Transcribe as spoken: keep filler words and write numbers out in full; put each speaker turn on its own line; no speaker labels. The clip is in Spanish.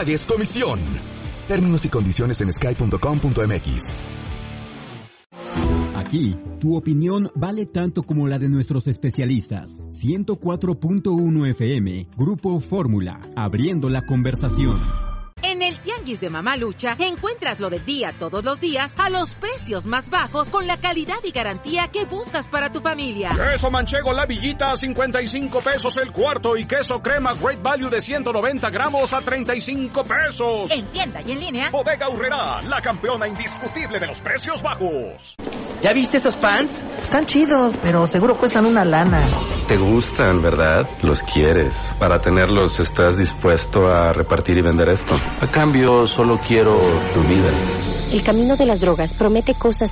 pagues comisión. Términos y condiciones en sky punto com punto m x.
Aquí, tu opinión vale tanto como la de nuestros especialistas. ciento cuatro punto uno F M, Grupo Fórmula, abriendo la conversación.
En el Tianguis de Mamalucha encuentras lo del día todos los días a los precios más bajos con la calidad y garantía que buscas para tu familia.
Queso manchego La Villita a cincuenta y cinco pesos el cuarto y queso crema Great Value de ciento noventa gramos a treinta y cinco pesos.
En tienda y en línea.
Bodega Aurrerá, la campeona indiscutible de los precios bajos.
¿Ya viste esos pants? Están chidos, pero seguro cuestan una lana.
Te gustan, ¿verdad? Los quieres. Para tenerlos, ¿estás dispuesto a repartir y vender esto? A cambio, solo quiero tu vida.
El camino de las drogas promete cosas